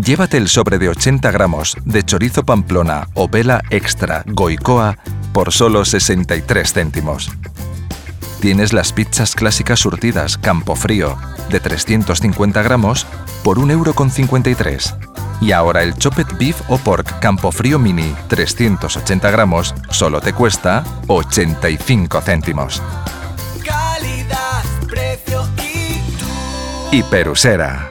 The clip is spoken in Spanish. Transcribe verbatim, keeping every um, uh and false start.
Llévate el sobre de ochenta gramos de chorizo Pamplona o vela extra Goicoa por solo sesenta y tres céntimos. Tienes las pizzas clásicas surtidas Campofrío de trescientos cincuenta gramos por un euro con cincuenta y tres. Y ahora el Chopped Beef o Pork Campofrío Mini trescientos ochenta gramos solo te cuesta ochenta y cinco céntimos. Calidad, precio y tú. Hiperusera.